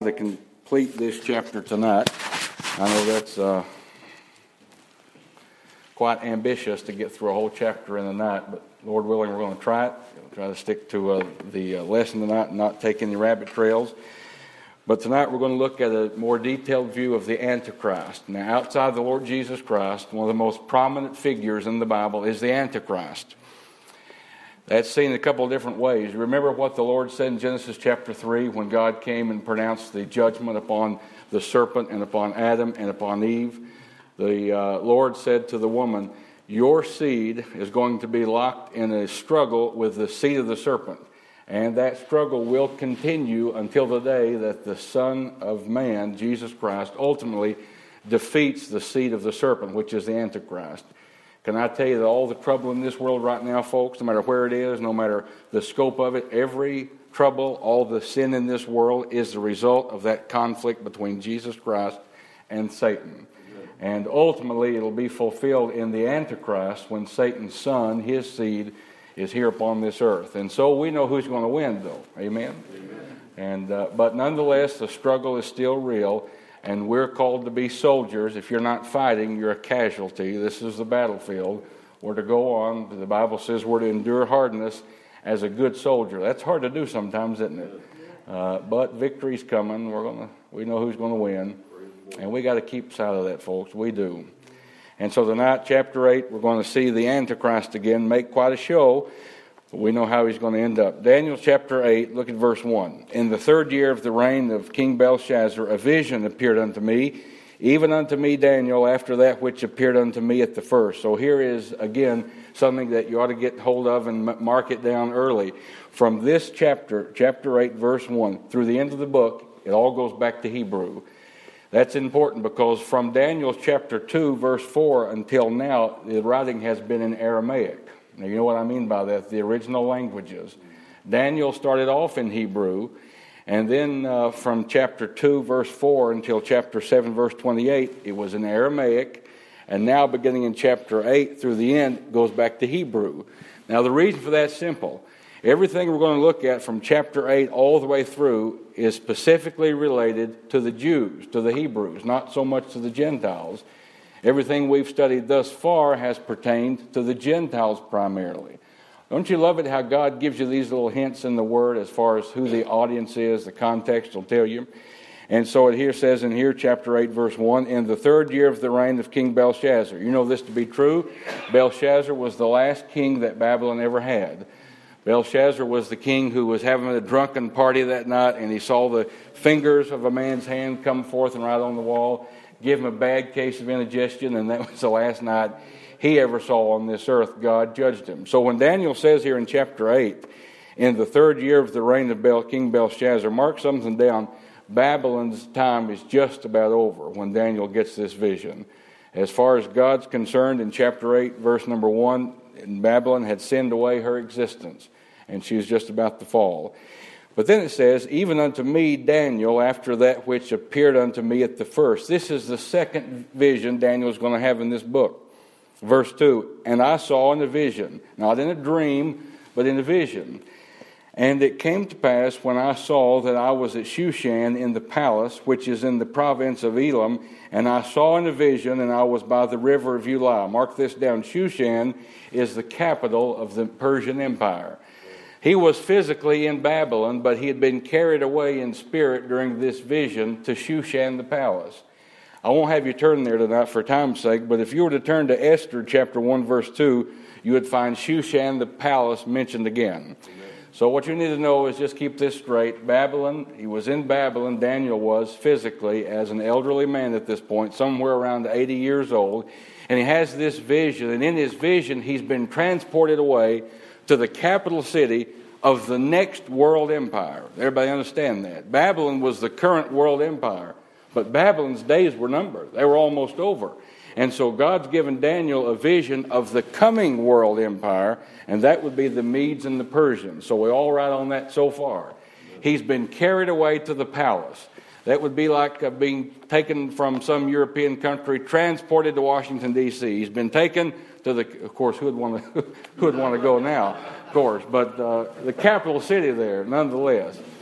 to complete this chapter tonight. I know that's quite ambitious to get through a whole chapter in a night, but Lord willing, we're going to try it. We'll try to stick to the lesson tonight and not take any rabbit trails. But tonight we're going to look at a more detailed view of the Antichrist. Now, outside the Lord Jesus Christ, one of the most prominent figures in the Bible is the Antichrist. That's seen a couple of different ways. You remember what the Lord said in Genesis chapter 3 when God came and pronounced the judgment upon the serpent and upon Adam and upon Eve? The Lord said to the woman, your seed is going to be locked in a struggle with the seed of the serpent. And that struggle will continue until the day that the Son of Man, Jesus Christ, ultimately defeats the seed of the serpent, which is the Antichrist. Can I tell you that all the trouble in this world right now, folks, no matter where it is, no matter the scope of it, every trouble, all the sin in this world is the result of that conflict between Jesus Christ and Satan. And ultimately it'll be fulfilled in the Antichrist when Satan's son, his seed, is here upon this earth. And so we know who's going to win, though. Amen? And but nonetheless, the struggle is still real. And we're called to be soldiers. If you're not fighting, you're a casualty. This is the battlefield. We're to go on. The Bible says we're to endure hardness as a good soldier. That's hard to do sometimes, isn't it? But victory's coming. We know who's going to win. And we got to keep sight of that, folks. We do. And so tonight, chapter 8, we're going to see the Antichrist again make quite a show. But we know how he's going to end up. Daniel chapter 8, look at verse 1. In the third year of the reign of King Belshazzar, a vision appeared unto me, even unto me Daniel, after that which appeared unto me at the first. So here is, again, something that you ought to get hold of and mark it down early. From this chapter 8, verse 1, through the end of the book, it all goes back to Hebrew. That's important because from Daniel chapter 2, verse 4 until now, the writing has been in Aramaic. Now, you know what I mean by that, the original languages. Daniel started off in Hebrew, and then from chapter 2, verse 4 until chapter 7, verse 28, it was in Aramaic, and now beginning in chapter 8 through the end, goes back to Hebrew. Now, the reason for that is simple. Everything we're going to look at from chapter 8 all the way through is specifically related to the Jews, to the Hebrews, not so much to the Gentiles. Everything we've studied thus far has pertained to the Gentiles primarily. Don't you love it how God gives you these little hints in the Word as far as who the audience is, the context will tell you. And so it here says in here, chapter 8, verse 1, in the third year of the reign of King Belshazzar. You know this to be true. Belshazzar was the last king that Babylon ever had. Belshazzar was the king who was having a drunken party that night, and he saw the fingers of a man's hand come forth and write on the wall, give him a bad case of indigestion, and that was the last night he ever saw on this earth. God judged him. So when Daniel says here in chapter 8, in the third year of the reign of King Belshazzar, mark something down, Babylon's time is just about over when Daniel gets this vision. As far as God's concerned, in chapter 8, verse number 1, Babylon had sinned away her existence, and she was just about to fall. But then it says, even unto me, Daniel, after that which appeared unto me at the first. This is the second vision Daniel is going to have in this book. Verse 2, and I saw in a vision, not in a dream, but in a vision. And it came to pass when I saw that I was at Shushan in the palace, which is in the province of Elam, and I saw in a vision, and I was by the river of Ulai. Mark this down. Shushan is the capital of the Persian Empire. He was physically in Babylon, but he had been carried away in spirit during this vision to Shushan the palace. I won't have you turn there tonight for time's sake, but if you were to turn to Esther chapter 1, verse 2, you would find Shushan the palace mentioned again. So what you need to know is just keep this straight. Babylon, he was in Babylon, Daniel was physically as an elderly man at this point, somewhere around 80 years old, and he has this vision, and in his vision he's been transported away to the capital city of the next world empire. Everybody understand that? Babylon was the current world empire, but Babylon's days were numbered. They were almost over. And so God's given Daniel a vision of the coming world empire, and that would be the Medes and the Persians. So we're all right on that so far. He's been carried away to the palace. That would be like being taken from some European country, transported to Washington, D.C. He's been taken to of course, who would want to go now, of course, but the capital city there, nonetheless.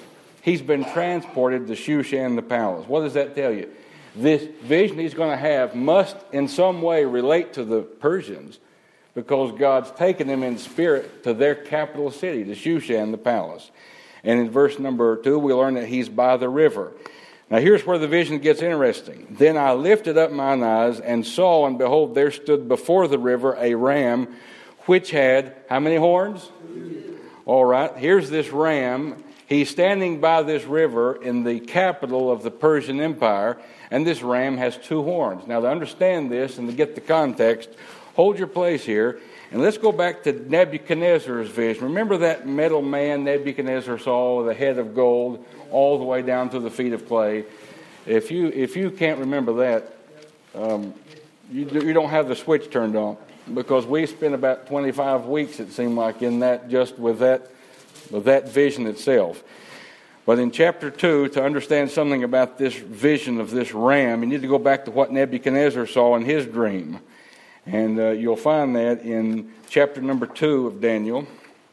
He's been transported to Shushan the palace. What does that tell you? This vision he's going to have must in some way relate to the Persians, because God's taken them in spirit to their capital city, to Shushan the palace. And in verse number 2, we learn that he's by the river. Now here's where the vision gets interesting. Then I lifted up mine eyes and saw, and behold, there stood before the river a ram, which had how many horns? All right, here's this ram. He's standing by this river in the capital of the Persian Empire, and this ram has 2 horns. Now, to understand this and to get the context, hold your place here, and let's go back to Nebuchadnezzar's vision. Remember that metal man Nebuchadnezzar saw with a head of gold all the way down to the feet of clay? If you can't remember that, you don't have the switch turned on, because we spent about 25 weeks, it seemed like, in that, just with that vision itself. But in chapter 2, to understand something about this vision of this ram, you need to go back to what Nebuchadnezzar saw in his dream. And you'll find that in chapter number 2 of Daniel,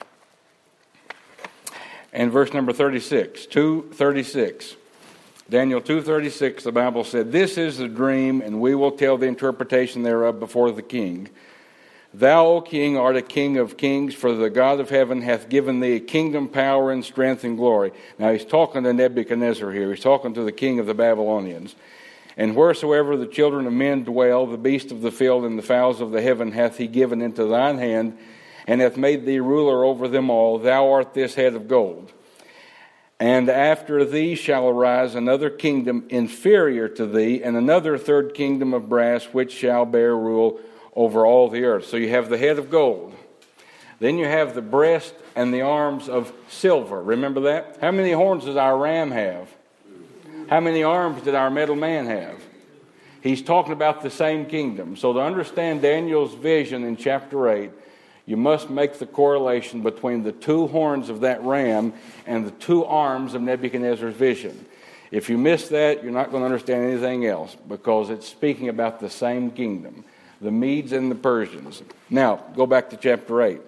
and verse number 36, 2:36. Daniel 2:36, the Bible said, "This is the dream, and we will tell the interpretation thereof before the king. Thou, O king, art a king of kings, for the God of heaven hath given thee kingdom, power, and strength, and glory." Now he's talking to Nebuchadnezzar here. He's talking to the king of the Babylonians. "And wheresoever the children of men dwell, the beasts of the field and the fowls of the heaven hath he given into thine hand, and hath made thee ruler over them all. Thou art this head of gold. And after thee shall arise another kingdom inferior to thee, and another third kingdom of brass, which shall bear rule over all the earth." So you have the head of gold. Then you have the breast and the arms of silver. Remember that? How many horns does our ram have? How many arms did our metal man have? He's talking about the same kingdom. So to understand Daniel's vision in chapter 8, you must make the correlation between the 2 horns of that ram and the 2 arms of Nebuchadnezzar's vision. If you miss that, you're not going to understand anything else, because it's speaking about the same kingdom, the Medes and the Persians. Now, go back to chapter 8.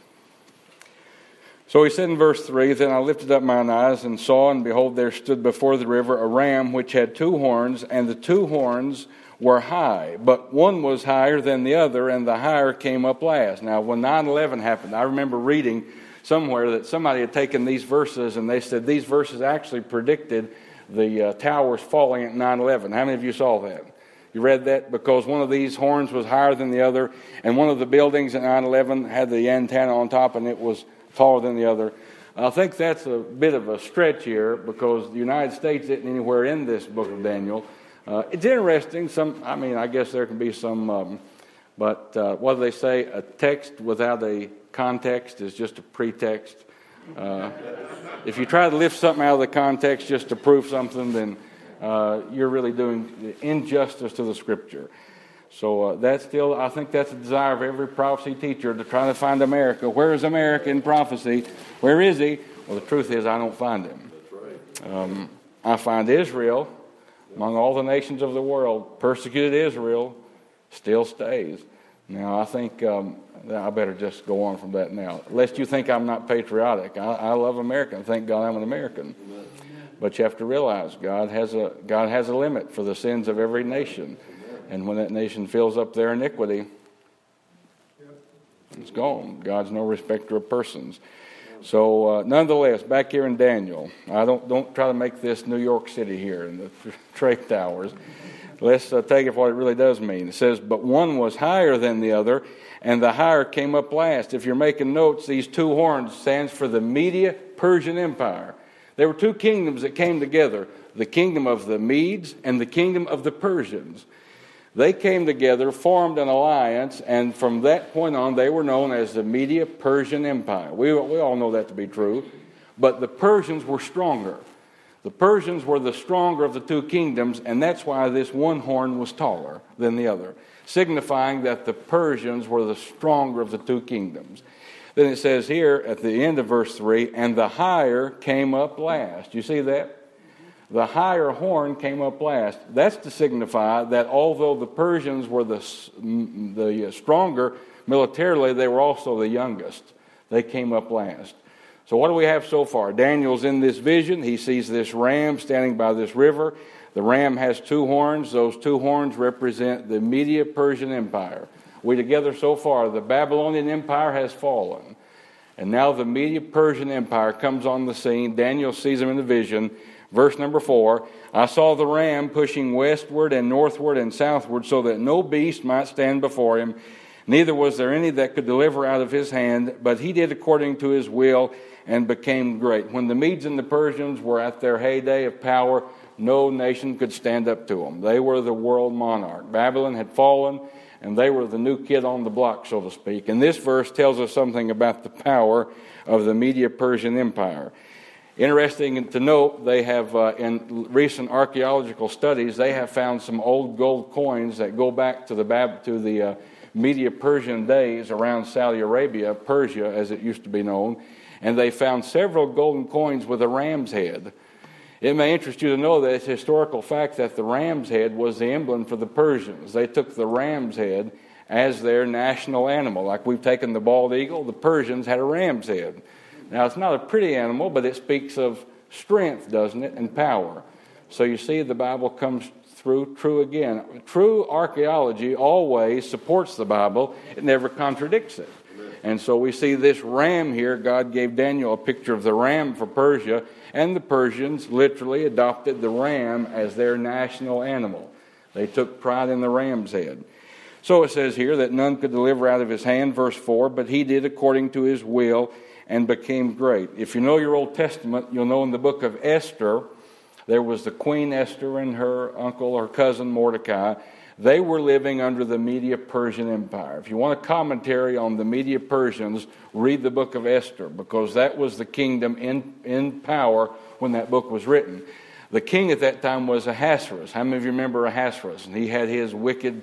So he said in verse 3, "Then I lifted up mine eyes and saw, and behold, there stood before the river a ram which had 2 horns, and the 2 horns were high, but one was higher than the other, and the higher came up last." Now, when 9/11 happened, I remember reading somewhere that somebody had taken these verses, and they said these verses actually predicted the towers falling at 9/11. How many of you saw that? You read that? Because one of these horns was higher than the other, and one of the buildings at 9/11 had the antenna on top, and it was taller than the other. I think that's a bit of a stretch here, because the United States isn't anywhere in this book of Daniel. It's interesting. I guess there can be some, but what do they say? A text without a context is just a pretext. If you try to lift something out of the context just to prove something, then you're really doing injustice to the Scripture. So I think that's a desire of every prophecy teacher, to try to find America. Where is America in prophecy? Where is he? Well, the truth is I don't find him. That's right. I find Israel among all the nations of the world. Persecuted Israel still stays. Now, I think I better just go on from that now, lest you think I'm not patriotic. I love America, and thank God I'm an American. But you have to realize God has a limit for the sins of every nation. And when that nation fills up their iniquity, it's gone. God's no respecter of persons. So, nonetheless, back here in Daniel, I don't try to make this New York City here in the Drake Towers. Let's take it for what it really does mean. It says, "But one was higher than the other, and the higher came up last." If you're making notes, these 2 horns stands for the Media-Persian Empire. There were 2 kingdoms that came together, the kingdom of the Medes and the kingdom of the Persians. They came together, formed an alliance, and from that point on, they were known as the Media-Persian Empire. We all know that to be true, but the Persians were stronger. The Persians were the stronger of the 2 kingdoms, and that's why this one horn was taller than the other, signifying that the Persians were the stronger of the 2 kingdoms. Then it says here at the end of verse 3, "And the higher came up last." You see that? The higher horn came up last. That's to signify that although the Persians were the stronger militarily, they were also the youngest. They came up last. So what do we have so far? Daniel's in this vision. He sees this ram standing by this river. The ram has two horns. Those two horns represent the Medo-Persian Empire. We together so far, the Babylonian Empire has fallen. And now the Medo-Persian Empire comes on the scene. Daniel sees him in the vision. Verse number 4, I saw the ram pushing westward and northward and southward so that no beast might stand before him. Neither was there any that could deliver out of his hand, but he did according to his will and became great. When the Medes and the Persians were at their heyday of power, no nation could stand up to them. They were the world monarch. Babylon had fallen, and they were the new kid on the block, so to speak. And this verse tells us something about the power of the Medo-Persian Empire. Interesting to note, they have, in recent archaeological studies, they have found some old gold coins that go back to the Medo-Persian days around Saudi Arabia, Persia as it used to be known, and they found several golden coins with a ram's head. It may interest you to know that it's a historical fact that the ram's head was the emblem for the Persians. They took the ram's head as their national animal. Like we've taken the bald eagle, the Persians had a ram's head. Now, it's not a pretty animal, but it speaks of strength, doesn't it, and power. So you see, the Bible comes through true again. True archaeology always supports the Bible. It never contradicts it. And so we see this ram here. God gave Daniel a picture of the ram for Persia, and the Persians literally adopted the ram as their national animal. They took pride in the ram's head. So it says here that none could deliver out of his hand, verse 4, but he did according to his will and became great. If you know your Old Testament, you'll know in the book of Esther, there was the Queen Esther and her uncle, her cousin Mordecai. They were living under the Medo-Persian Empire. If you want a commentary on the Medo-Persians, read the book of Esther, because that was the kingdom in power when that book was written. The king at that time was Ahasuerus. How many of you remember Ahasuerus? And he had his wicked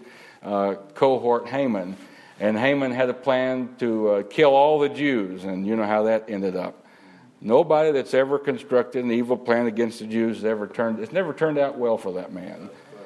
cohort Haman. And Haman had a plan to kill all the Jews, and you know how that ended up. Nobody that's ever constructed an evil plan against the Jews it's never turned out well for that man.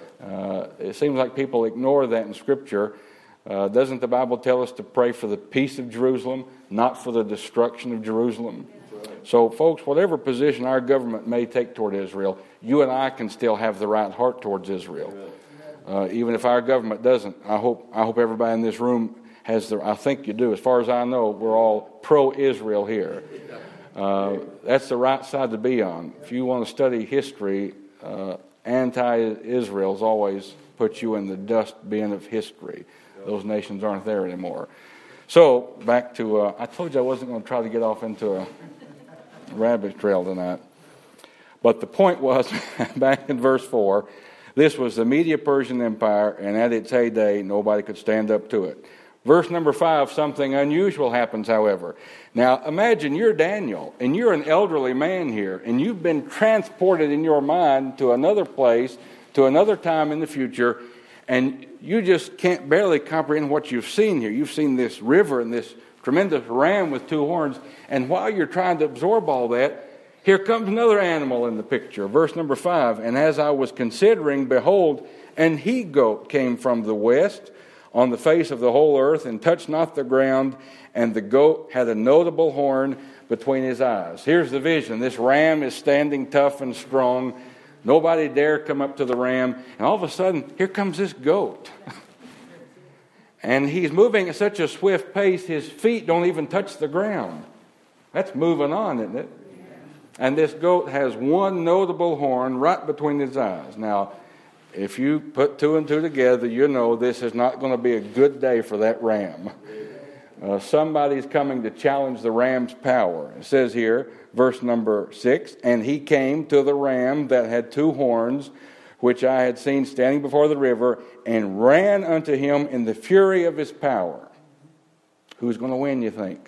It seems like people ignore that in Scripture. Doesn't the Bible tell us to pray for the peace of Jerusalem, not for the destruction of Jerusalem? So, folks, whatever position our government may take toward Israel, you and I can still have the right heart towards Israel. Even if our government doesn't, I hope everybody in this room has I think you do. As far as I know, we're all pro-Israel here. That's the right side to be on. If you want to study history, anti-Israel's always put you in the dust bin of history. Those nations aren't there anymore. So, back to, I told you I wasn't going to try to get off into a rabbit trail tonight. But the point was, back in verse 4, this was the Medo-Persian Empire, and at its heyday, nobody could stand up to it. Verse number 5, something unusual happens, however. Now, imagine you're Daniel, and you're an elderly man here, and you've been transported in your mind to another place, to another time in the future, and you just can't barely comprehend what you've seen here. You've seen this river and this tremendous ram with two horns, and while you're trying to absorb all that, here comes another animal in the picture. Verse number 5, and as I was considering, behold, an he-goat came from the west, on the face of the whole earth, and touched not the ground, and the goat had a notable horn between his eyes. Here's the vision. This ram is standing tough and strong. Nobody dare come up to the ram. And all of a sudden, here comes this goat. And he's moving at such a swift pace, his feet don't even touch the ground. That's moving on, isn't it? And this goat has one notable horn right between his eyes. Now, if you put two and two together, you know this is not going to be a good day for that ram. Somebody's coming to challenge the ram's power. It says here, verse number 6, and he came to the ram that had two horns, which I had seen standing before the river, and ran unto him in the fury of his power. Who's going to win, you think?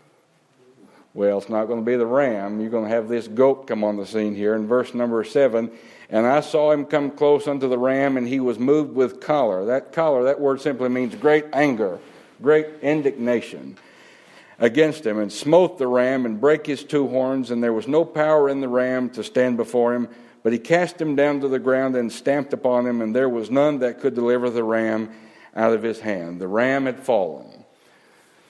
Well, it's not going to be the ram. You're going to have this goat come on the scene here. In verse number 7, and I saw him come close unto the ram, and he was moved with choler. That word simply means great anger, great indignation against him, and smote the ram and brake his two horns, and there was no power in the ram to stand before him. But he cast him down to the ground and stamped upon him, and there was none that could deliver the ram out of his hand. The ram had fallen.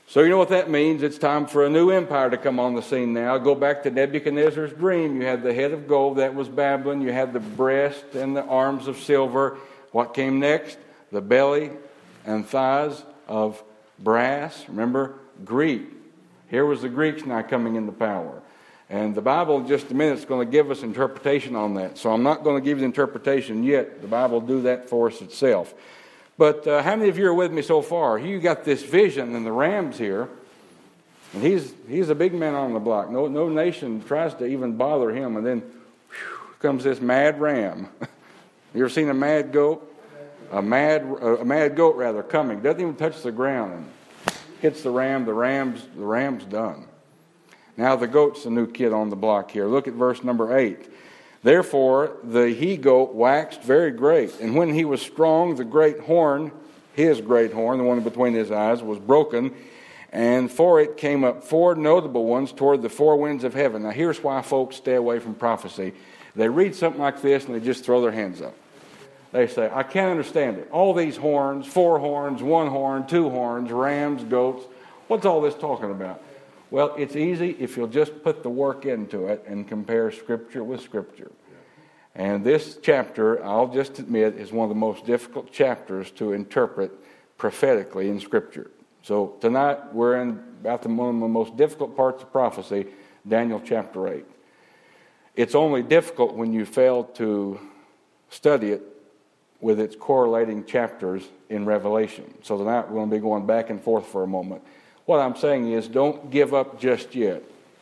So you know what that means. It's time for a new empire to come on the scene now. Go back to Nebuchadnezzar's dream. You had the head of gold, that was Babylon. You had the breast and the arms of silver. What came next? The belly and thighs of brass. Remember, Greek. Here was the Greeks now coming into power. And the Bible in just a minute is going to give us interpretation on that. So I'm not going to give you the interpretation yet. The Bible will do that for us itself. But how many of you are with me so far? You got this vision, and the ram's here. And he's a big man on the block. No nation tries to even bother him. And then comes this mad ram. You ever seen a mad goat? A mad goat rather coming. Doesn't even touch the ground. And hits the ram. The ram's done. Now the goat's the new kid on the block here. Look at verse number 8. Therefore the he-goat waxed very great, and when he was strong, the great horn, his great horn, the one between his eyes, was broken, and for it came up 4 notable ones toward the 4 winds of heaven. Now here's why folks stay away from prophecy. They read something like this and they just throw their hands up. They say, I can't understand it. All these horns, 4 horns, 1 horn, 2 horns, rams, goats, what's all this talking about? Well, it's easy if you'll just put the work into it and compare Scripture with Scripture. And this chapter, I'll just admit, is one of the most difficult chapters to interpret prophetically in Scripture. So tonight we're in about one of the most difficult parts of prophecy, Daniel chapter 8. It's only difficult when you fail to study it with its correlating chapters in Revelation. So tonight we're going to be going back and forth for a moment. What I'm saying is, don't give up just yet.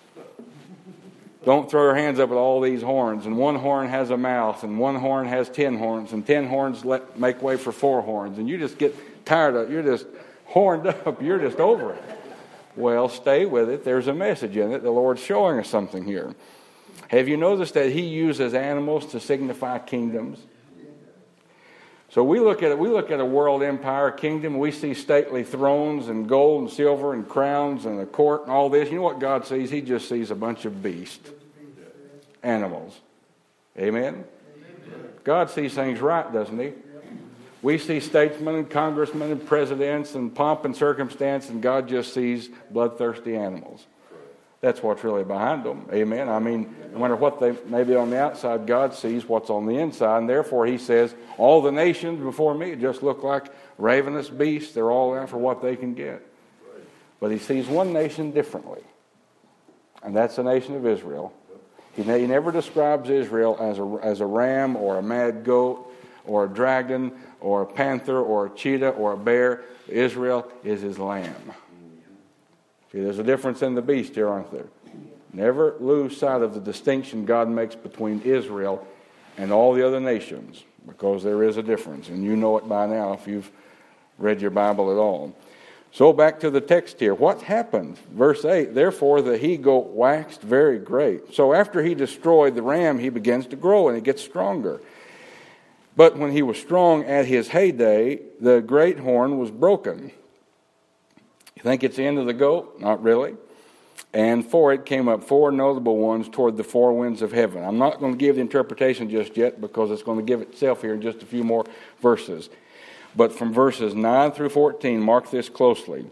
Don't throw your hands up at all these horns. And 1 horn has a mouth, and 1 horn has 10 horns, and 10 horns make way for 4 horns. And you just get tired of it. You're just horned up. You're just over it. Well, stay with it. There's a message in it. The Lord's showing us something here. Have you noticed that He uses animals to signify kingdoms? So we look at a world empire, kingdom. We see stately thrones and gold and silver and crowns and a court and all this. You know what God sees? He just sees a bunch of beasts, animals. Amen? God sees things right, doesn't He? We see statesmen and congressmen and presidents and pomp and circumstance, and God just sees bloodthirsty animals. That's what's really behind them. Amen? I mean, no matter what they may be on the outside, God sees what's on the inside. And therefore, He says, all the nations before me just look like ravenous beasts. They're all out for what they can get. But He sees one nation differently. And that's the nation of Israel. He never describes Israel as a ram or a mad goat or a dragon or a panther or a cheetah or a bear. Israel is His lamb. See, there's a difference in the beast here, aren't there? Never lose sight of the distinction God makes between Israel and all the other nations, because there is a difference, and you know it by now if you've read your Bible at all. So back to the text here. What happened? Verse 8, therefore the he-goat waxed very great. So after he destroyed the ram, he begins to grow, and he gets stronger. But when he was strong at his heyday, the great horn was broken. You think it's the end of the goat? Not really. And for it came up 4 notable ones toward the 4 winds of heaven. I'm not going to give the interpretation just yet, because it's going to give itself here in just a few more verses. But from verses 9 through 14, mark this closely.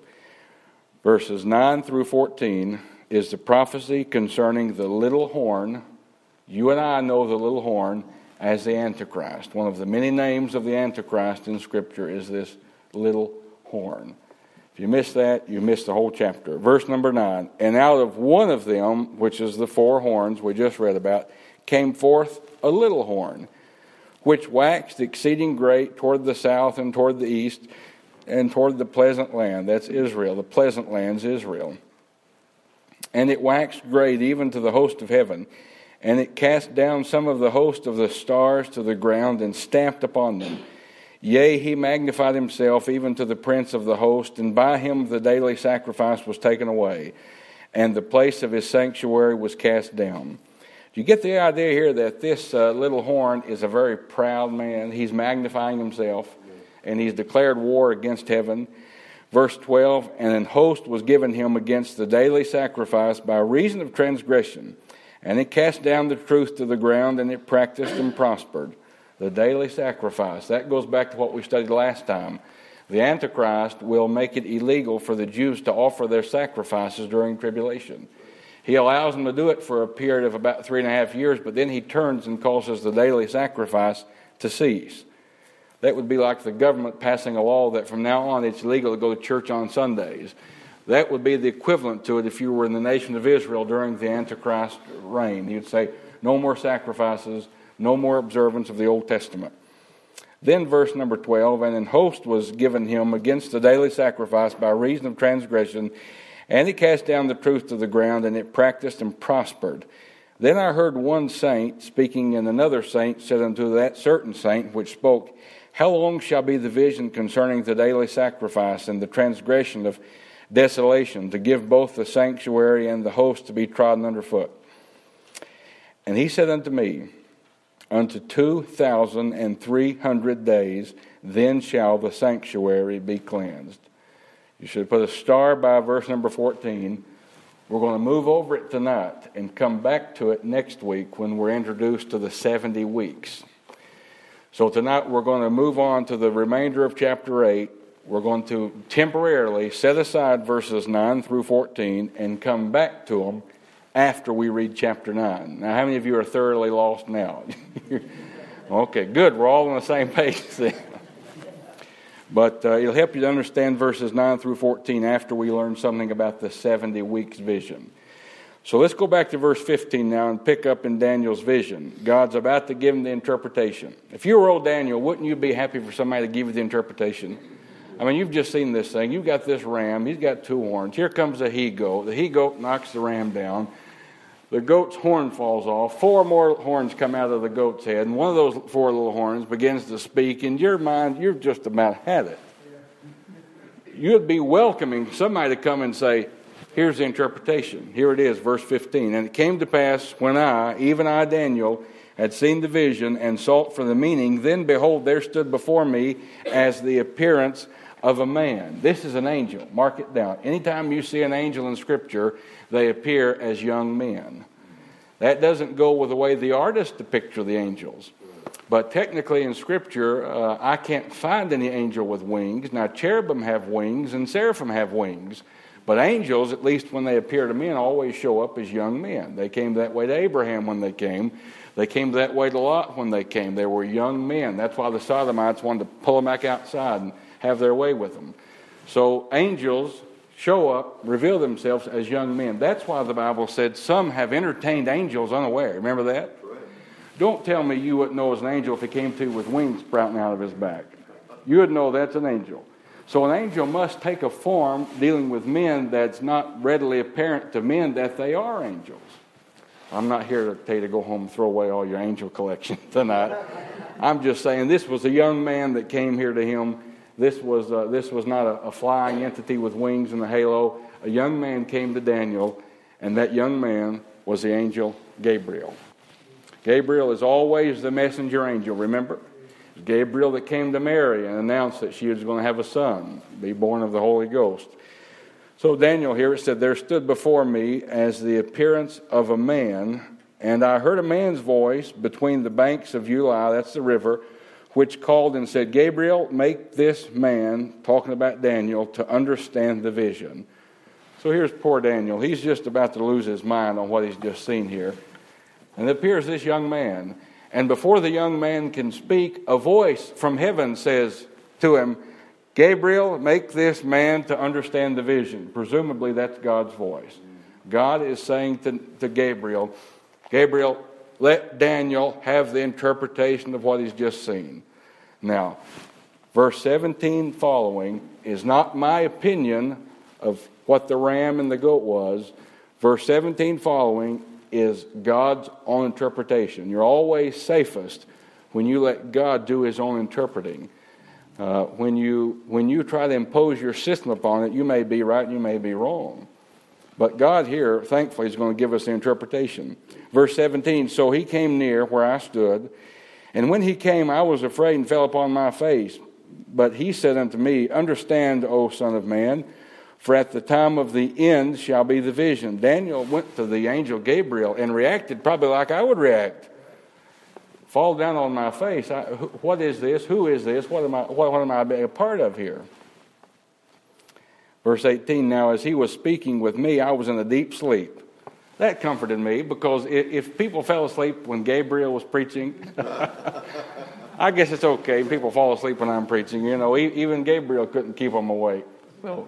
Verses 9 through 14 is the prophecy concerning the little horn. You and I know the little horn as the Antichrist. One of the many names of the Antichrist in Scripture is this little horn. If you miss that, you miss the whole chapter. Verse number 9, and out of one of them, which is the 4 horns we just read about, came forth a little horn, which waxed exceeding great toward the south and toward the east and toward the pleasant land. That's Israel. The pleasant land's Israel. And it waxed great even to the host of heaven. And it cast down some of the host of the stars to the ground and stamped upon them. Yea, he magnified himself even to the prince of the host, and by him the daily sacrifice was taken away, and the place of his sanctuary was cast down. Do you get the idea here that this little horn is a very proud man? He's magnifying himself, and he's declared war against heaven. Verse 12, and an host was given him against the daily sacrifice by reason of transgression, and it cast down the truth to the ground, and it practiced and prospered. The daily sacrifice. That goes back to what we studied last time. The Antichrist will make it illegal for the Jews to offer their sacrifices during tribulation. He allows them to do it for a period of about 3.5 years, but then he turns and causes the daily sacrifice to cease. That would be like the government passing a law that from now on it's illegal to go to church on Sundays. That would be the equivalent to it if you were in the nation of Israel during the Antichrist reign. He would say, no more sacrifices, no more observance of the Old Testament. Then verse number 12, and an host was given him against the daily sacrifice by reason of transgression, and he cast down the truth to the ground, and it practiced and prospered. Then I heard one saint speaking, and another saint said unto that certain saint which spoke, how long shall be the vision concerning the daily sacrifice and the transgression of desolation, to give both the sanctuary and the host to be trodden underfoot? And he said unto me, unto 2,300 days, then shall the sanctuary be cleansed. You should put a star by verse number 14. We're going to move over it tonight and come back to it next week when we're introduced to the 70 weeks. So tonight we're going to move on to the remainder of chapter 8. We're going to temporarily set aside verses 9 through 14 and come back to them after we read chapter 9. Now, how many of you are thoroughly lost now? Okay, good. We're all on the same page then. But it'll help you to understand verses 9 through 14 after we learn something about the 70 weeks vision. So let's go back to verse 15 now and pick up in Daniel's vision. God's about to give him the interpretation. If you were old Daniel, wouldn't you be happy for somebody to give you the interpretation? I mean, you've just seen this thing. You've got this ram. He's got 2 horns. Here comes the he-goat. The he-goat knocks the ram down. The goat's horn falls off. 4 more horns come out of the goat's head. And one of those 4 little horns begins to speak. In your mind, you've just about had it. You'd be welcoming somebody to come and say, here's the interpretation. Here it is, verse 15. And it came to pass when I, even I, Daniel, had seen the vision and sought for the meaning, then behold, there stood before me as the appearance of a man. This is an angel. Mark it down. Anytime you see an angel in Scripture, they appear as young men. That doesn't go with the way the artist depicts the angels. But technically in Scripture, I can't find any angel with wings. Now, cherubim have wings and seraphim have wings. But angels, at least when they appear to men, always show up as young men. They came that way to Abraham when they came. They came that way to Lot when they came. They were young men. That's why the Sodomites wanted to pull them back outside and have their way with them. So angels show up, reveal themselves as young men. That's why the Bible said some have entertained angels unaware. Remember that? Right. Don't tell me you wouldn't know as an angel if he came to you with wings sprouting out of his back. You would know that's an angel. So an angel must take a form dealing with men that's not readily apparent to men that they are angels. I'm not here to tell you to go home and throw away all your angel collection tonight. I'm just saying this was a young man that came here to him. This was not a flying entity with wings and a halo. A young man came to Daniel, and that young man was the angel Gabriel. Gabriel is always the messenger angel, remember? Gabriel that came to Mary and announced that she was going to have a son, be born of the Holy Ghost. So Daniel here, it said, there stood before me as the appearance of a man, and I heard a man's voice between the banks of Ulai, that's the river, which called and said, Gabriel, make this man, talking about Daniel, to understand the vision. So here's poor Daniel. He's just about to lose his mind on what he's just seen here. And it appears this young man. And before the young man can speak, a voice from heaven says to him, Gabriel, make this man to understand the vision. Presumably that's God's voice. God is saying to Gabriel, Gabriel, let Daniel have the interpretation of what he's just seen. Now, verse 17 following is not my opinion of what the ram and the goat was. Verse 17 following is God's own interpretation. You're always safest when you let God do his own interpreting. When you try to impose your system upon it, you may be right and you may be wrong. But God here, thankfully, is going to give us the interpretation. Verse 17, so he came near where I stood, and when he came, I was afraid and fell upon my face. But he said unto me, understand, O Son of Man, for at the time of the end shall be the vision. Daniel went to the angel Gabriel and reacted probably like I would react. Fall down on my face. What is this? Who is this? What am I being a part of here? Verse 18, now as he was speaking with me, I was in a deep sleep. That comforted me, because if people fell asleep when Gabriel was preaching, I guess it's okay. People fall asleep when I'm preaching. You know, even Gabriel couldn't keep them awake. So.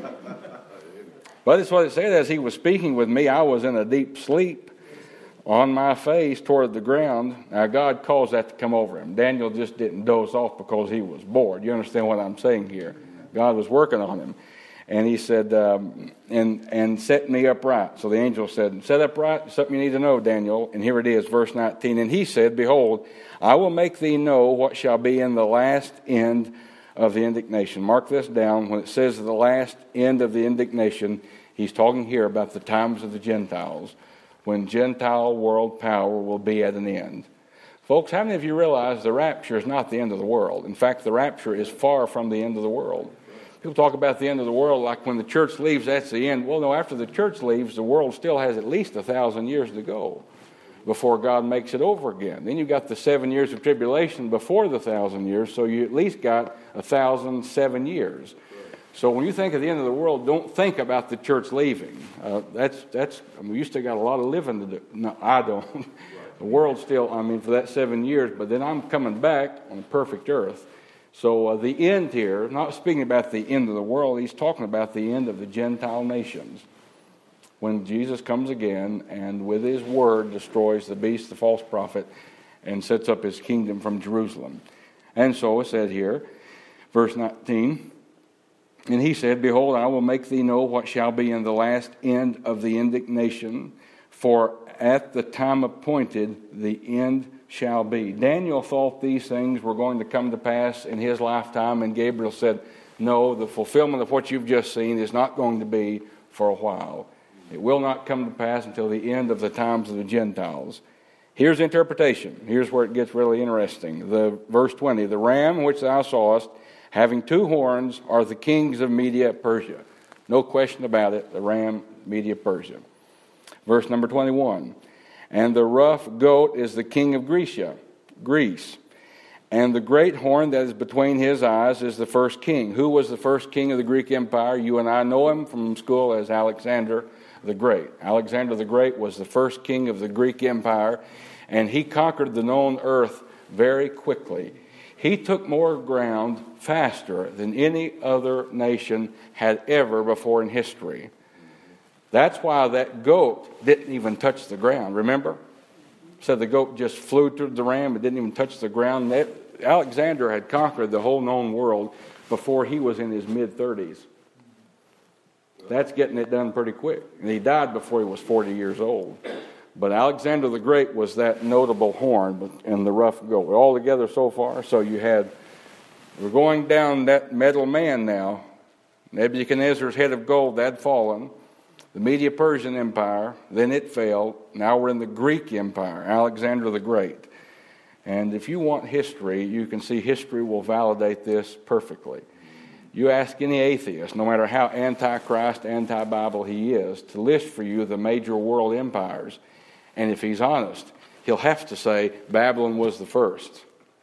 But it's what it said, as he was speaking with me, I was in a deep sleep on my face toward the ground. Now, God caused that to come over him. Daniel just didn't doze off because he was bored. You understand what I'm saying here? God was working on him. And he said, and set me upright. So the angel said, set upright, something you need to know, Daniel. And here it is, verse 19. And he said, behold, I will make thee know what shall be in the last end of the indignation. Mark this down. When it says the last end of the indignation, he's talking here about the times of the Gentiles, when Gentile world power will be at an end. Folks, how many of you realize the rapture is not the end of the world? In fact, the rapture is far from the end of the world. People talk about the end of the world like when the church leaves, that's the end. Well, no, after the church leaves, the world still has at least 1,000 years to go before God makes it over again. Then you've got the 7 years of tribulation before the 1,000 years, so you at least got 1,007 years. So when you think of the end of the world, don't think about the church leaving. We still got a lot of living to do. No, I don't. The world still, for that 7 years, but then I'm coming back on a perfect earth. So the end here, not speaking about the end of the world, he's talking about the end of the Gentile nations. When Jesus comes again and with his word destroys the beast, the false prophet, and sets up his kingdom from Jerusalem. And so it said here, verse 19, and he said, behold, I will make thee know what shall be in the last end of the indignation, for at the time appointed the end shall be. Daniel thought these things were going to come to pass in his lifetime, and Gabriel said, no, the fulfillment of what you've just seen is not going to be for a while. It will not come to pass until the end of the times of the Gentiles. Here's interpretation. Here's where it gets really interesting. The verse 20, the ram which thou sawest, having two horns, are the kings of Media, Persia. No question about it, the ram, Media, Persia. Verse number 21, and the rough goat is the king of Greece. And the great horn that is between his eyes is the first king. Who was the first king of the Greek Empire? You and I know him from school as Alexander the Great. Alexander the Great was the first king of the Greek Empire, and he conquered the known earth very quickly. He took more ground faster than any other nation had ever before in history. That's why that goat didn't even touch the ground, remember? Said the goat just flew to the ram, it didn't even touch the ground. Alexander had conquered the whole known world before he was in his mid-30s. That's getting it done pretty quick. And he died before he was 40 years old. But Alexander the Great was that notable horn and the rough goat. We're all together so far. So we're going down that metal man now. Nebuchadnezzar's head of gold had fallen. The Medo-Persian Empire, then it fell. Now we're in the Greek Empire, Alexander the Great. And if you want history, you can see history will validate this perfectly. You ask any atheist, no matter how anti-Christ, anti-Bible he is, to list for you the major world empires. And if he's honest, he'll have to say Babylon was the first.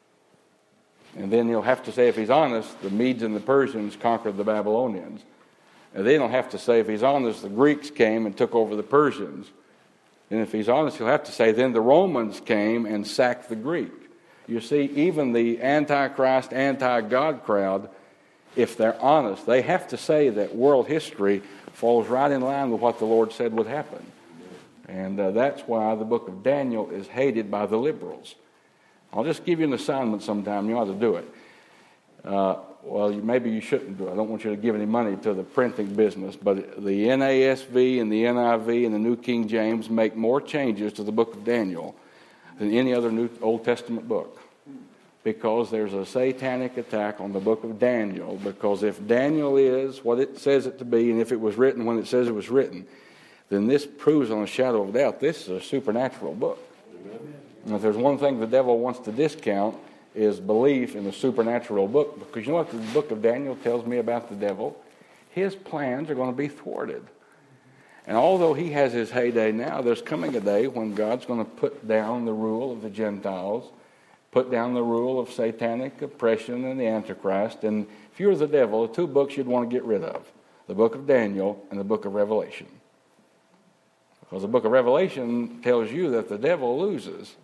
And then he'll have to say, if he's honest, the Medes and the Persians conquered the Babylonians. And then he'll have to say, if he's honest, the Greeks came and took over the Persians. And if he's honest, he'll have to say, then the Romans came and sacked the Greek. You see, even the anti-Christ, anti-God crowd, if they're honest, they have to say that world history falls right in line with what the Lord said would happen. And that's why the book of Daniel is hated by the liberals. I'll just give you an assignment sometime. You ought to do it. Maybe you shouldn't do it. I don't want you to give any money to the printing business, but the NASV and the NIV and the New King James make more changes to the book of Daniel than any other New Old Testament book, because there's a satanic attack on the book of Daniel. Because if Daniel is what it says it to be, and if it was written when it says it was written, then this proves on a shadow of doubt this is a supernatural book. And if there's one thing the devil wants to discount, is belief in the supernatural book. Because you know what the book of Daniel tells me about the devil? His plans are going to be thwarted. And although he has his heyday now, there's coming a day when God's going to put down the rule of the Gentiles, put down the rule of satanic oppression and the Antichrist. And if you're the devil, the two books you'd want to get rid of. the book of Daniel, and the book of Revelation. Because the book of Revelation tells you that the devil loses.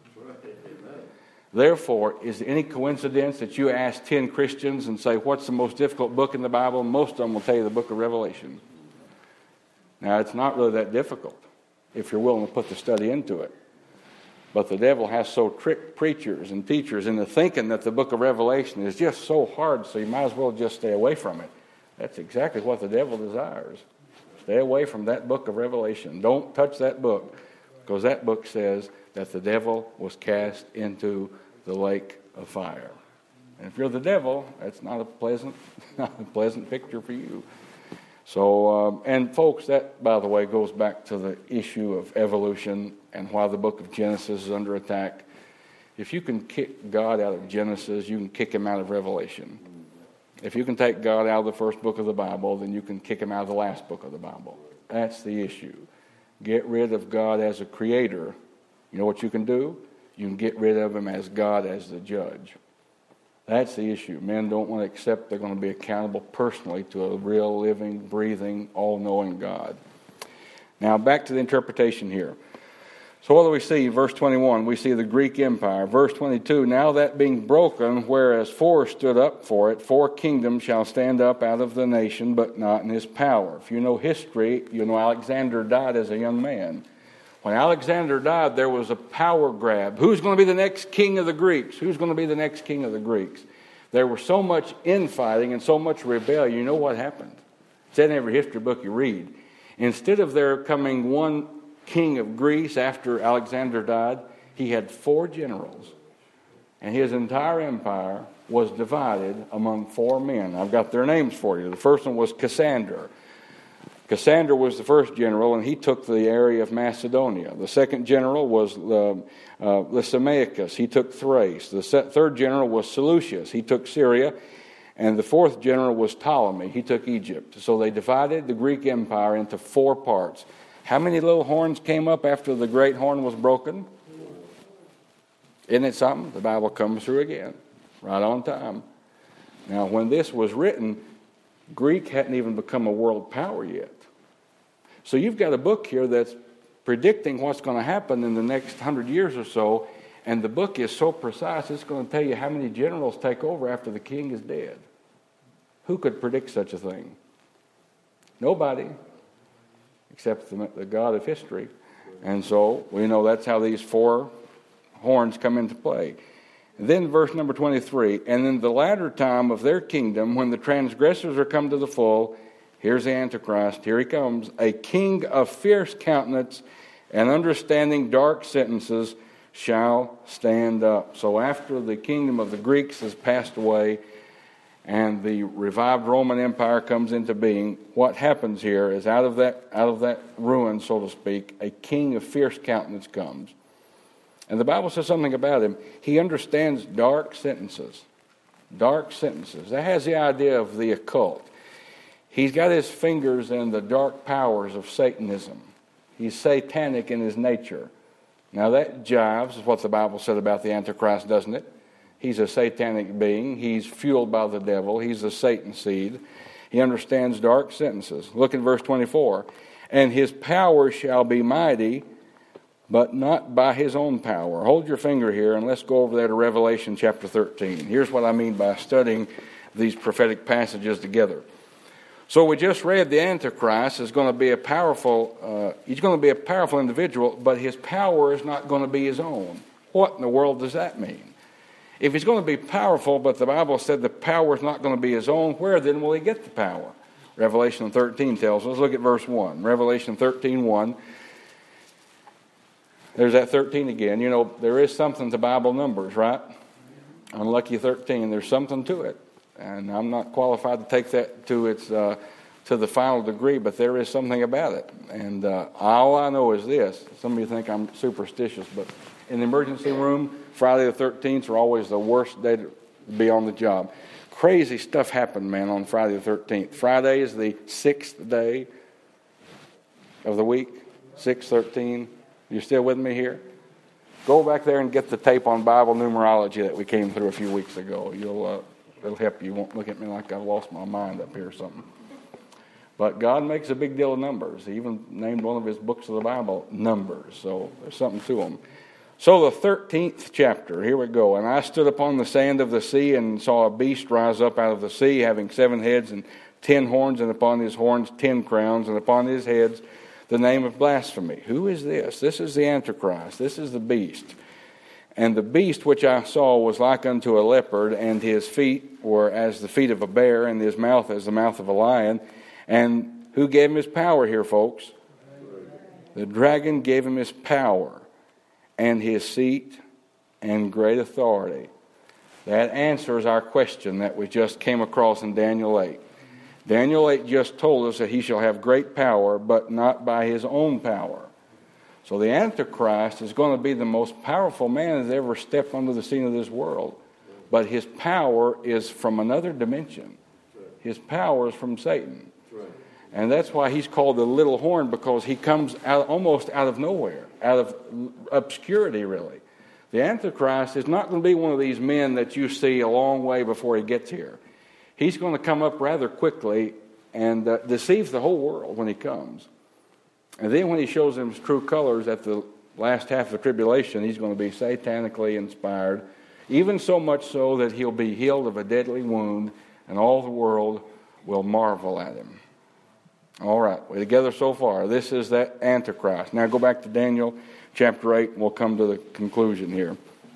Therefore, is it any coincidence that you ask 10 Christians and say, what's the most difficult book in the Bible? Most of them will tell you the book of Revelation. Now, it's not really that difficult if you're willing to put the study into it. But the devil has so tricked preachers and teachers into thinking that the book of Revelation is just so hard, so you might as well just stay away from it. That's exactly what the devil desires. Stay away from that book of Revelation. Don't touch that book, because that book says that the devil was cast into the lake of fire. And if you're the devil, that's not a pleasant picture for you. So, and folks, that, by the way, goes back to the issue of evolution and why the book of Genesis is under attack. If you can kick God out of Genesis, you can kick him out of Revelation. If you can take God out of the first book of the Bible, then you can kick him out of the last book of the Bible. That's the issue. Get rid of God as a creator. You know what you can do? You can get rid of him as God as the judge. That's the issue. Men don't want to accept they're going to be accountable personally to a real, living, breathing, all-knowing God. Now, back to the interpretation here. So what do we see? Verse 21, we see the Greek Empire. Verse 22, now that being broken, whereas 4 stood up for it, 4 kingdoms shall stand up out of the nation, but not in his power. If you know history, you know Alexander died as a young man. When Alexander died, there was a power grab. Who's going to be the next king of the Greeks? Who's going to be the next king of the Greeks? There was so much infighting and so much rebellion. You know what happened? It's in every history book you read. Instead of there coming one king of Greece after Alexander died, he had 4 generals. And his entire empire was divided among 4 men. I've got their names for you. The first one was Cassander. Cassander was the first general, and he took the area of Macedonia. The second general was Lysimachus. He took Thrace. The third general was Seleucus. He took Syria. And the fourth general was Ptolemy. He took Egypt. So they divided the Greek Empire into 4 parts. How many little horns came up after the great horn was broken? Isn't it something? The Bible comes through again, right on time. Now, when this was written, Greek hadn't even become a world power yet. So you've got a book here that's predicting what's going to happen in the next 100 years or so, and the book is so precise, it's going to tell you how many generals take over after the king is dead. Who could predict such a thing? Nobody, except the God of history. And so we know that's how these 4 horns come into play. And then verse number 23, and in the latter time of their kingdom, when the transgressors are come to the full, here's the Antichrist, here he comes, a king of fierce countenance and understanding dark sentences shall stand up. So after the kingdom of the Greeks has passed away and the revived Roman Empire comes into being, what happens here is out of that ruin, so to speak, a king of fierce countenance comes. And the Bible says something about him. He understands dark sentences. Dark sentences. That has the idea of the occult. He's got his fingers in the dark powers of Satanism. He's satanic in his nature. Now that jives with what the Bible said about the Antichrist, doesn't it? He's a satanic being. He's fueled by the devil. He's a Satan seed. He understands dark sentences. Look at verse 24. And his power shall be mighty, but not by his own power. Hold your finger here and let's go over there to Revelation chapter 13. Here's what I mean by studying these prophetic passages together. So we just read the Antichrist is going to be a powerful, he's going to be a powerful individual, but his power is not going to be his own. What in the world does that mean? If he's going to be powerful, but the Bible said the power is not going to be his own, where then will he get the power? Revelation 13 tells us. Look at verse 1. Revelation 13:1. There's that 13 again. You know, there is something to Bible numbers, right? Unlucky 13, there's something to it. And I'm not qualified to take that to its to the final degree, but there is something about it. And all I know is this. Some of you think I'm superstitious, but in the emergency room, Friday the 13th are always the worst day to be on the job. Crazy stuff happened, man, on Friday the 13th. Friday is the 6th day of the week, 6/13. You still with me here? Go back there and get the tape on Bible numerology that we came through a few weeks ago. It'll help you. You won't look at me like I've lost my mind up here or something. But God makes a big deal of numbers. He even named one of his books of the Bible Numbers. So there's something to them. So the 13th chapter, here we go. And I stood upon the sand of the sea and saw a beast rise up out of the sea, having 7 heads and 10 horns, and upon his horns 10 crowns, and upon his heads the name of blasphemy. Who is this? This is the Antichrist. This is the beast. And the beast which I saw was like unto a leopard, and his feet were as the feet of a bear, and his mouth as the mouth of a lion. And who gave him his power here, folks? The dragon gave him his power and his seat and great authority. That answers our question that we just came across in Daniel 8. Daniel 8 just told us that he shall have great power, but not by his own power. So the Antichrist is going to be the most powerful man that's ever stepped onto the scene of this world. But his power is from another dimension. His power is from Satan. And that's why he's called the little horn, because he comes out almost out of nowhere, out of obscurity, really. The Antichrist is not going to be one of these men that you see a long way before he gets here. He's going to come up rather quickly and deceives the whole world when he comes. And then when he shows them his true colors at the last half of the tribulation, he's going to be satanically inspired, even so much so that he'll be healed of a deadly wound, and all the world will marvel at him. All right, we're together so far. This is that Antichrist. Now go back to Daniel chapter 8, and we'll come to the conclusion here.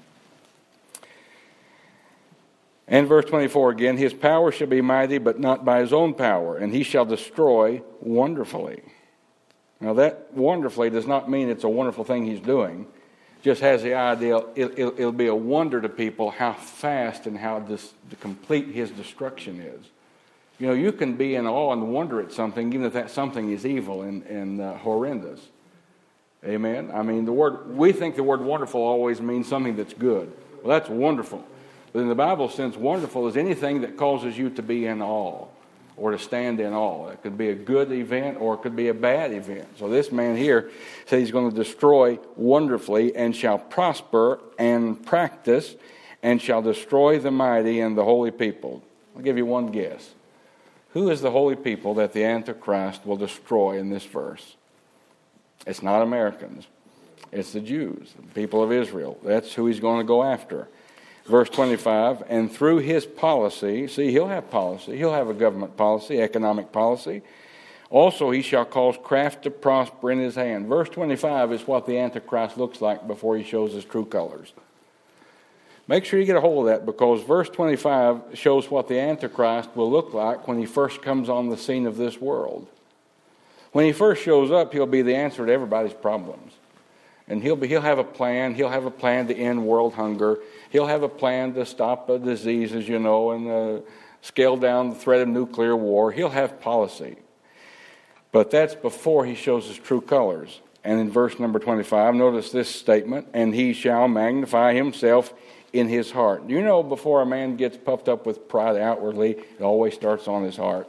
And verse 24 again, his power shall be mighty, but not by his own power, and he shall destroy wonderfully. Now that wonderfully does not mean it's a wonderful thing he's doing. Just has the idea it'll be a wonder to people how fast and how complete his destruction is. You know, you can be in awe and wonder at something, even if that something is evil and horrendous. Amen? I mean, we think the word wonderful always means something that's good. Well, that's wonderful. But in the Bible sense, wonderful is anything that causes you to be in awe or to stand in awe. It could be a good event or it could be a bad event. So this man here said he's going to destroy wonderfully, and shall prosper and practice, and shall destroy the mighty and the holy people. I'll give you one guess. Who is the holy people that the Antichrist will destroy in this verse? It's not Americans. It's the Jews, the people of Israel. That's who he's going to go after. Verse 25, and through his policy, see, he'll have policy. He'll have a government policy, economic policy. Also, he shall cause craft to prosper in his hand. Verse 25 is what the Antichrist looks like before he shows his true colors. Make sure you get a hold of that, because verse 25 shows what the Antichrist will look like when he first comes on the scene of this world. When he first shows up, he'll be the answer to everybody's problems. And he'll have a plan. He'll have a plan to end world hunger. He'll have a plan to stop diseases, and scale down the threat of nuclear war. He'll have policy. But that's before he shows his true colors. And in verse number 25, notice this statement, and he shall magnify himself in his heart. Do you know before a man gets puffed up with pride outwardly, it always starts on his heart?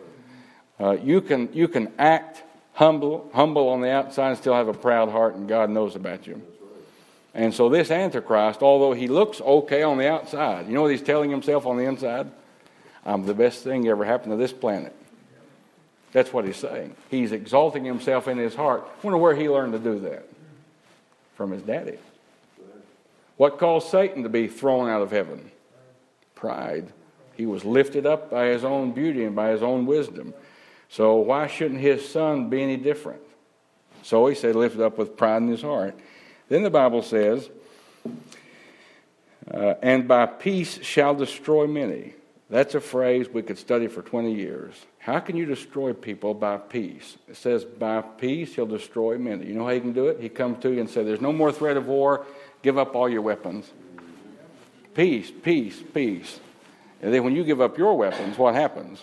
You can act humble on the outside and still have a proud heart, and God knows about you. And so this Antichrist, although he looks okay on the outside, you know what he's telling himself on the inside? I'm the best thing ever happened to this planet. That's what he's saying. He's exalting himself in his heart. I wonder where he learned to do that. From his daddy. What caused Satan to be thrown out of heaven? Pride. He was lifted up by his own beauty and by his own wisdom. So why shouldn't his son be any different? So he said, lifted up with pride in his heart. Then the Bible says, and by peace shall destroy many. That's a phrase we could study for 20 years. How can you destroy people by peace? It says, by peace he'll destroy many. You know how he can do it? He comes to you and says, there's no more threat of war. Give up all your weapons. Peace, peace, peace. And then when you give up your weapons, what happens?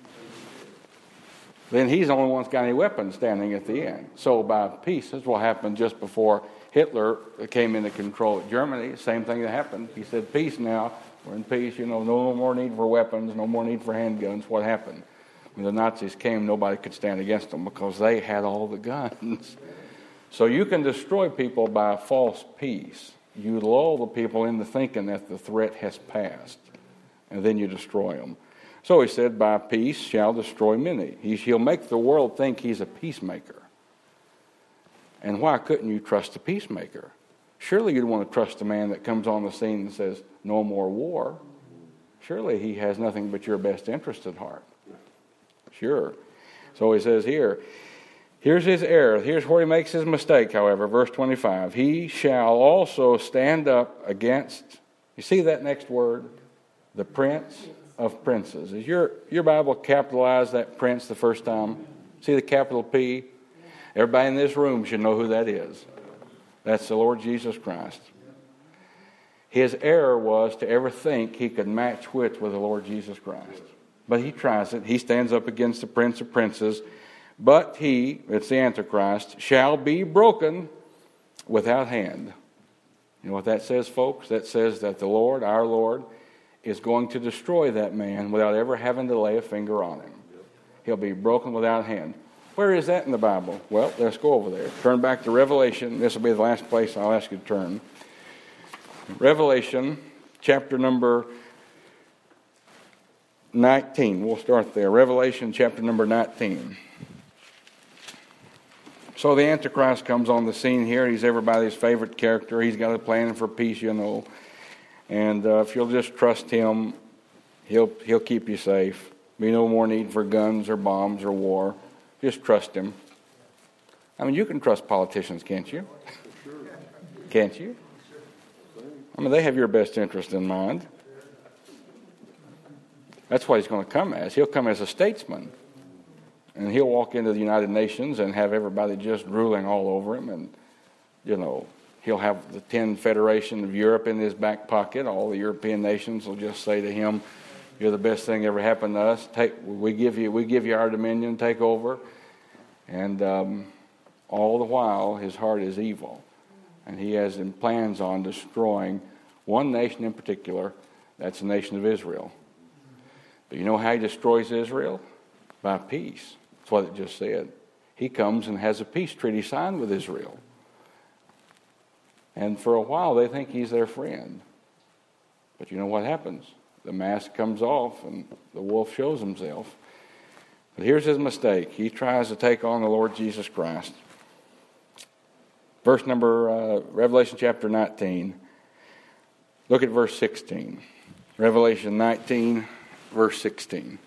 Then he's the only one that's got any weapons standing at the end. So by peace, that's what happened just before Hitler came into control of Germany. Same thing that happened. He said, peace now. We're in peace. No more need for weapons, no more need for handguns. What happened? When the Nazis came, nobody could stand against them because they had all the guns. So you can destroy people by false peace. You lull the people into thinking that the threat has passed, and then you destroy them. So he said, by peace shall destroy many. He'll make the world think he's a peacemaker. And why couldn't you trust a peacemaker? Surely you'd want to trust a man that comes on the scene and says, no more war. Surely he has nothing but your best interest at heart. Sure. So he says here's his error. Here's where he makes his mistake, however. Verse 25. He shall also stand up against, you see that next word? The Prince of Princes. Is your Bible capitalized that prince the first time? See the capital P? Everybody in this room should know who that is. That's the Lord Jesus Christ. His error was to ever think he could match wits with the Lord Jesus Christ. But he tries it. He stands up against the Prince of Princes. But he, it's the Antichrist, shall be broken without hand. You know what that says, folks? That says that the Lord, our Lord, is going to destroy that man without ever having to lay a finger on him. He'll be broken without hand. Where is that in the Bible? Well, let's go over there. Turn back to Revelation. This will be the last place I'll ask you to turn. Revelation, chapter number 19. We'll start there. Revelation, chapter number 19. So the Antichrist comes on the scene here. He's everybody's favorite character. He's got a plan for peace, you know. And if you'll just trust him, he'll keep you safe. Be no more need for guns or bombs or war. Just trust him. I mean, you can trust politicians, can't you? Can't you? I mean, they have your best interest in mind. That's what he's going to come as. He'll come as a statesman. And he'll walk into the United Nations and have everybody just drooling all over him. And, you know, he'll have the 10 Federation of Europe in his back pocket. All the European nations will just say to him, you're the best thing ever happened to us. We give you our dominion, take over. And all the while, his heart is evil. And he has plans on destroying one nation in particular. That's the nation of Israel. But you know how he destroys Israel? By peace. That's what it just said. He comes and has a peace treaty signed with Israel. And for a while, they think he's their friend. But you know what happens? The mask comes off and the wolf shows himself. But here's his mistake. He tries to take on the Lord Jesus Christ. Revelation chapter 19. Look at verse 16. Revelation 19, verse 16.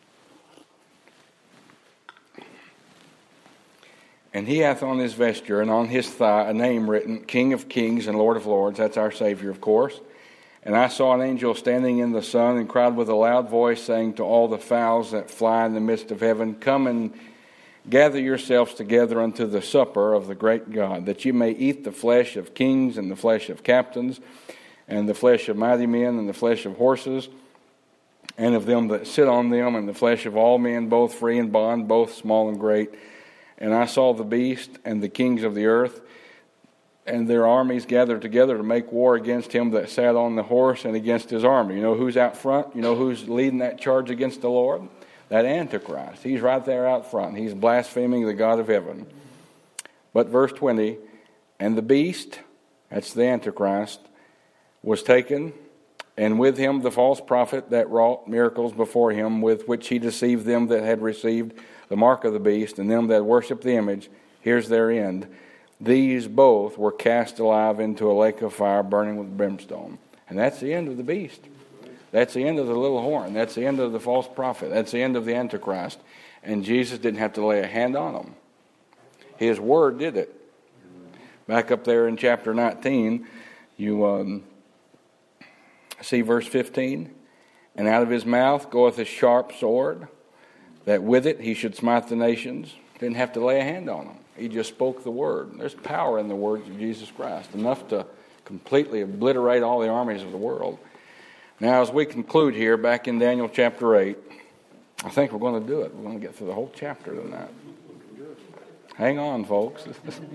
And he hath on his vesture and on his thigh a name written, King of Kings and Lord of Lords. That's our Savior, of course. And I saw an angel standing in the sun and cried with a loud voice, saying to all the fowls that fly in the midst of heaven, come and gather yourselves together unto the supper of the great God, that ye may eat the flesh of kings and the flesh of captains, and the flesh of mighty men and the flesh of horses, and of them that sit on them, and the flesh of all men, both free and bond, both small and great. And I saw the beast and the kings of the earth, and their armies gathered together to make war against him that sat on the horse and against his army. You know who's out front? You know who's leading that charge against the Lord? That Antichrist. He's right there out front. He's blaspheming the God of heaven. But verse 20, and the beast, that's the Antichrist, was taken, and with him the false prophet that wrought miracles before him, with which he deceived them that had received the mark of the beast, and them that worshipped the image. Here's their end. These both were cast alive into a lake of fire burning with brimstone. And that's the end of the beast. That's the end of the little horn. That's the end of the false prophet. That's the end of the Antichrist. And Jesus didn't have to lay a hand on them. His word did it. Back up there in chapter 19, you see verse 15. And out of his mouth goeth a sharp sword, that with it he should smite the nations. Didn't have to lay a hand on them. He just spoke the word. There's power in the words of Jesus Christ, enough to completely obliterate all the armies of the world. Now, as we conclude here, back in Daniel chapter 8, I think we're going to do it. We're going to get through the whole chapter tonight. Hang on, folks.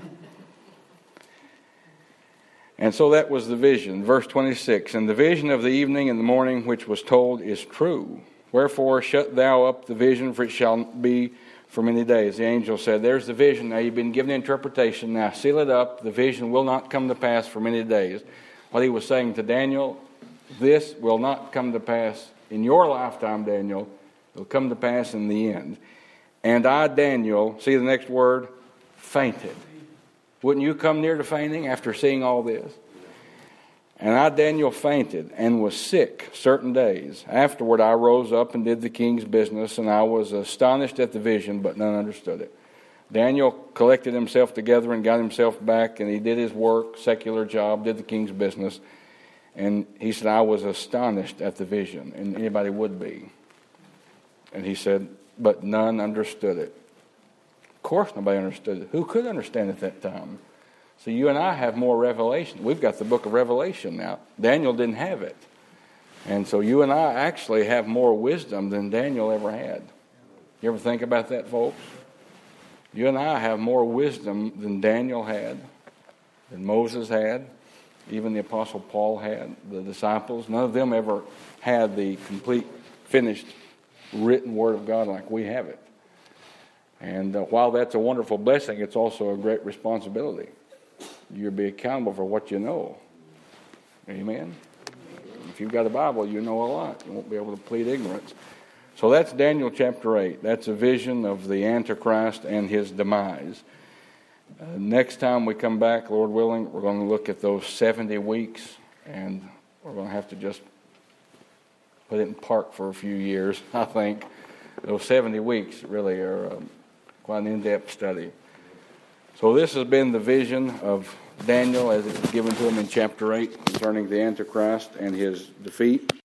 And so that was the vision. Verse 26, and the vision of the evening and the morning which was told is true. Wherefore shut thou up the vision, for it shall be for many days. The angel said, there's the vision. Now you've been given the interpretation. Now seal it up. The vision will not come to pass for many days. What he was saying to Daniel, this will not come to pass in your lifetime, Daniel. It'll come to pass in the end. And I, Daniel, see the next word, fainted. Wouldn't you come near to fainting after seeing all this? And I, Daniel, fainted and was sick certain days. Afterward I rose up and did the king's business, and I was astonished at the vision, but none understood it. Daniel collected himself together and got himself back, and he did his work, secular job, did the king's business. And he said, I was astonished at the vision, and anybody would be. And he said, but none understood it. Of course nobody understood it. Who could understand at that time? So you and I have more revelation. We've got the book of Revelation now. Daniel didn't have it. And so you and I actually have more wisdom than Daniel ever had. You ever think about that, folks? You and I have more wisdom than Daniel had, than Moses had, even the Apostle Paul had, the disciples. None of them ever had the complete, finished, written Word of God like we have it. And while that's a wonderful blessing, it's also a great responsibility. You'll be accountable for what you know. Amen? If you've got a Bible, you know a lot. You won't be able to plead ignorance. So that's Daniel chapter 8. That's a vision of the Antichrist and his demise. Next time we come back, Lord willing, we're going to look at those 70 weeks, and we're going to have to just put it in park for a few years, I think. Those 70 weeks really are quite an in-depth study. So this has been the vision of Daniel as it was given to him in chapter 8 concerning the Antichrist and his defeat.